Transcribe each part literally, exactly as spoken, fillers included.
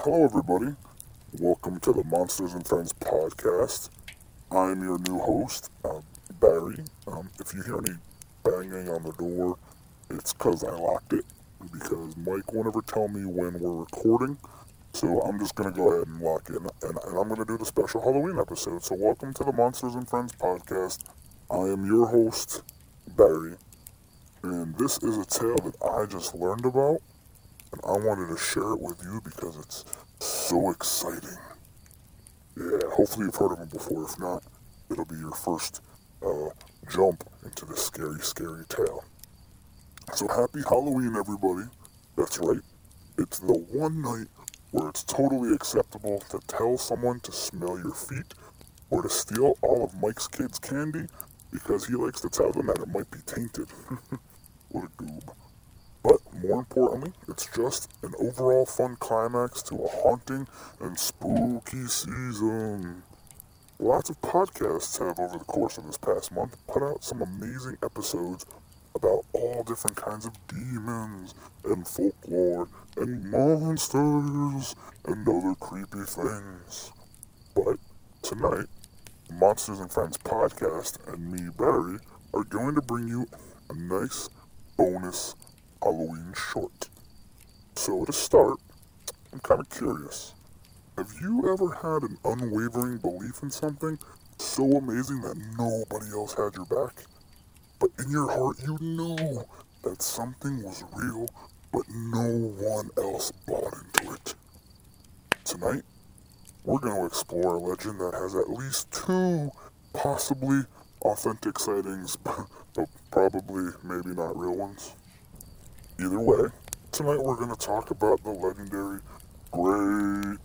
Hello, everybody. Welcome to the Monsters and Friends podcast. I'm your new host, uh, Barry. Um, if you hear any banging on the door, it's because I locked it. Because Mike won't ever tell me when we're recording. So I'm just going to go ahead and lock it. And, and, and I'm going to do the special Halloween episode. So, welcome to the Monsters and Friends podcast. I am your host, Barry. And this is a tale that I just learned about. And I wanted to share it with you because it's so exciting. Yeah, hopefully you've heard of him before. If not, it'll be your first uh, jump into this scary, scary tale. So happy Halloween, everybody. That's right. It's the one night where it's totally acceptable to tell someone to smell your feet or to steal all of Mike's kids' candy because he likes to tell them that it might be tainted. What a goob. But more importantly, it's just an overall fun climax to a haunting and spooky season. Lots of podcasts have, over the course of this past month, put out some amazing episodes about all different kinds of demons and folklore and monsters and other creepy things. But tonight, Monsters and Friends podcast and me, Barry, are going to bring you a nice bonus Halloween short. So to start, I'm kind of curious. Have you ever had an unwavering belief in something so amazing that nobody else had your back? But in your heart you knew that something was real, but no one else bought into it. Tonight, we're going to explore a legend that has at least two possibly authentic sightings, but probably maybe not real ones. Either way, tonight we're going to talk about the legendary Great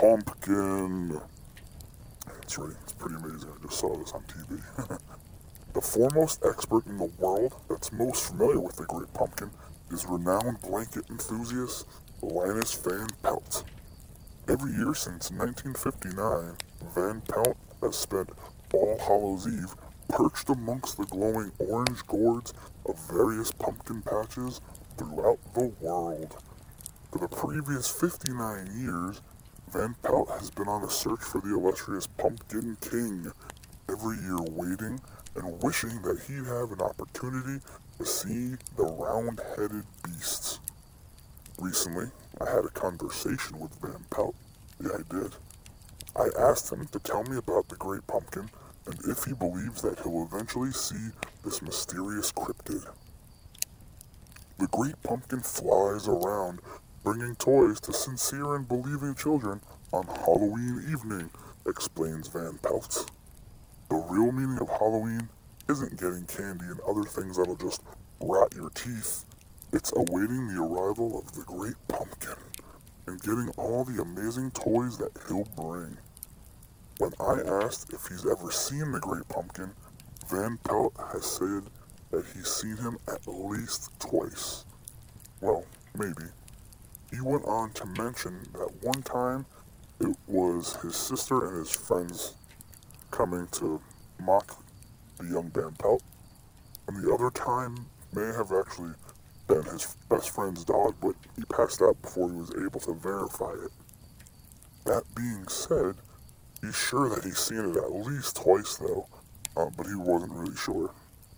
Pumpkin. That's right, it's pretty amazing. I just saw this on T V. The foremost expert in the world that's most familiar with the Great Pumpkin is renowned blanket enthusiast Linus Van Pelt. Every year since nineteen fifty-nine, Van Pelt has spent All Hallows Eve perched amongst the glowing orange gourds of various pumpkin patches throughout the world. For the previous fifty-nine years, Van Pelt has been on a search for the illustrious Pumpkin King, every year waiting and wishing that he'd have an opportunity to see the round-headed beasts. Recently, I had a conversation with Van Pelt. Yeah, I did. I asked him to tell me about the Great Pumpkin and if he believes that he'll eventually see this mysterious cryptid. The Great Pumpkin flies around, bringing toys to sincere and believing children on Halloween evening, explains Van Pelt. The real meaning of Halloween isn't getting candy and other things that'll just rot your teeth. It's awaiting the arrival of the Great Pumpkin and getting all the amazing toys that he'll bring. When I asked if he's ever seen the Great Pumpkin, Van Pelt has said that he's seen him at least twice. Well, maybe. He went on to mention that one time it was his sister and his friends coming to mock the young Van Pelt, and the other time may have actually been his best friend's dog, but he passed out before he was able to verify it. That being said, he's sure that he's seen it at least twice though, uh, but he wasn't really sure.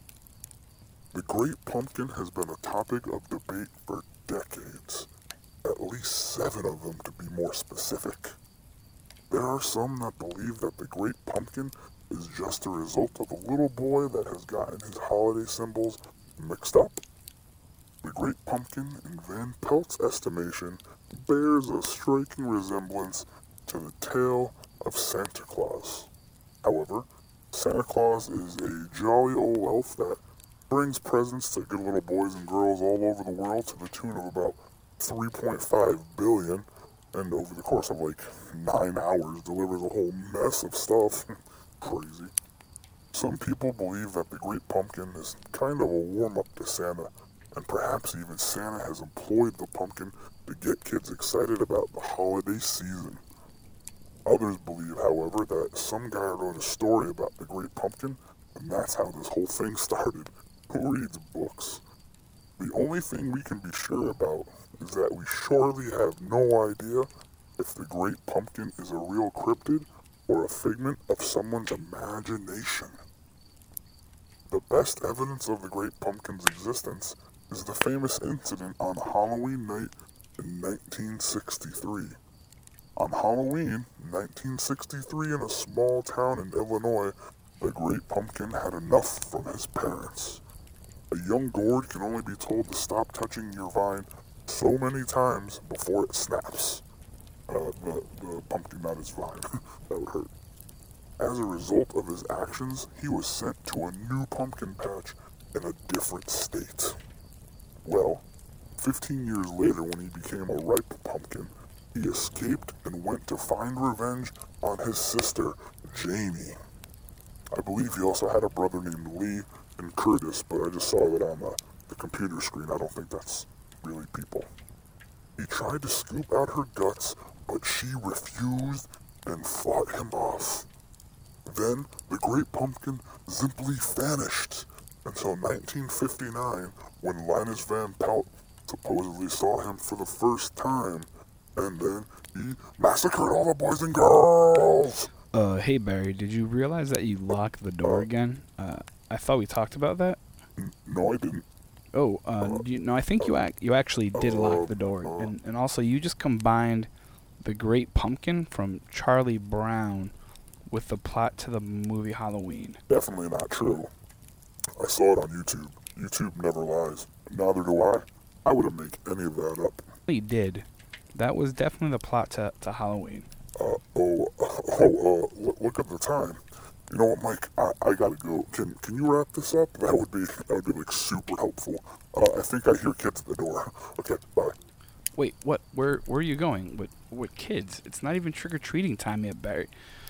The Great Pumpkin has been a topic of debate for decades, at least seven of them to be more specific. There are some that believe that the Great Pumpkin is just a result of a little boy that has gotten his holiday symbols mixed up. The Great Pumpkin, in Van Pelt's estimation, bears a striking resemblance to the tale of Santa Claus. However, Santa Claus is a jolly old elf that brings presents to good little boys and girls all over the world to the tune of about three point five billion, and over the course of like nine hours delivers a whole mess of stuff. Crazy. Some people believe that the Great Pumpkin is kind of a warm-up to Santa, and perhaps even Santa has employed the pumpkin to get kids excited about the holiday season. Others believe, however, that some guy wrote a story about the Great Pumpkin, and that's how this whole thing started. Who reads books? The only thing we can be sure about is that we surely have no idea if the Great Pumpkin is a real cryptid or a figment of someone's imagination. The best evidence of the Great Pumpkin's existence is the famous incident on Halloween night in nineteen sixty-three. On Halloween, nineteen sixty-three, in a small town in Illinois, the Great Pumpkin had enough from his parents. A young gourd can only be told to stop touching your vine so many times before it snaps. Uh, the, the pumpkin, not his vine. That would hurt. As a result of his actions, he was sent to a new pumpkin patch in a different state. Well, fifteen years later, when he became a ripe pumpkin, he escaped and went to find revenge on his sister, Jamie. I believe he also had a brother named Lee and Curtis, but I just saw that on the, the computer screen. I don't think that's really people. He tried to scoop out her guts, but she refused and fought him off. Then the Great Pumpkin simply vanished until nineteen fifty-nine, when Linus Van Pelt supposedly saw him for the first time, and then he massacred all the boys and girls. Uh, hey Barry, did you realize that you locked the door uh, again? Uh, I thought we talked about that. N- no, I didn't. Oh, uh, uh you, no, I think you ac- you actually did uh, lock the door, uh, and and also you just combined the Great Pumpkin from Charlie Brown with the plot to the movie Halloween. Definitely not true. I saw it on YouTube. YouTube never lies. Neither do I. I wouldn't make any of that up. You did. That was definitely the plot to, to Halloween. Uh, oh, oh, uh, look, look at the time. You know what, Mike? I, I gotta go. Can can you wrap this up? That would be that would be like super helpful. Uh, I think I hear kids at the door. Okay, bye. Wait, what? Where where are you going? With with kids? It's not even trick or treating time yet, Barry.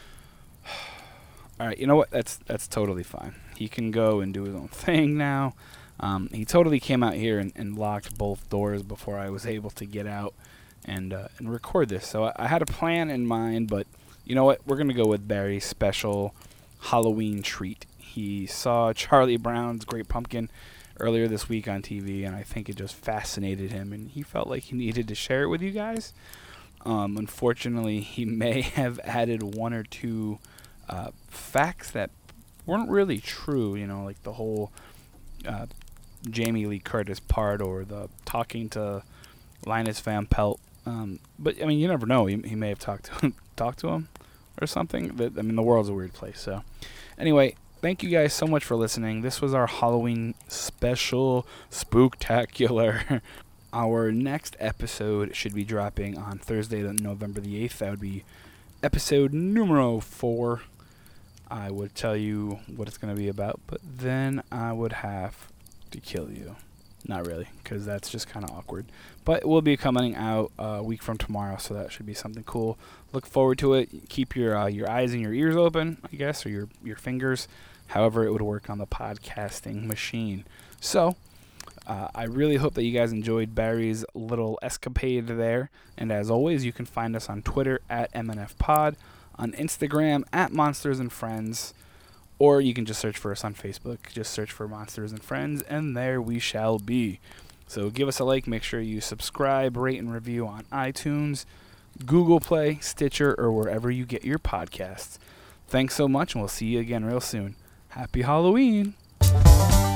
All right, you know what? That's that's totally fine. He can go and do his own thing now. Um, he totally came out here and, and locked both doors before I was able to get out and uh, and record this. So I, I had a plan in mind, but you know what? We're gonna go with Barry's special Halloween treat. He saw Charlie Brown's Great Pumpkin earlier this week on T V, and I think it just fascinated him, and he felt like he needed to share it with you guys. Um, unfortunately, he may have added one or two uh, facts that weren't really true, you know, like the whole uh, Jamie Lee Curtis part or the talking to Linus Van Pelt. Um, but, I mean, you never know. He, he may have talked to him, talked to him or something. But, I mean, the world's a weird place. So, anyway, thank you guys so much for listening. This was our Halloween special spooktacular. Our next episode should be dropping on Thursday, November the eighth. That would be episode numero four. I would tell you what it's going to be about, but then I would have to kill you. Not really, because that's just kind of awkward. But it will be coming out a week from tomorrow, so that should be something cool. Look forward to it. Keep your uh, your eyes and your ears open, I guess, or your, your fingers, however it would work on the podcasting machine. So, uh, I really hope that you guys enjoyed Barry's little escapade there. And as always, you can find us on Twitter at M N F Pod, on Instagram at Monsters and Friends, or you can just search for us on Facebook. Just search for Monsters and Friends, and there we shall be. So give us a like. Make sure you subscribe, rate, and review on iTunes, Google Play, Stitcher, or wherever you get your podcasts. Thanks so much, and we'll see you again real soon. Happy Halloween!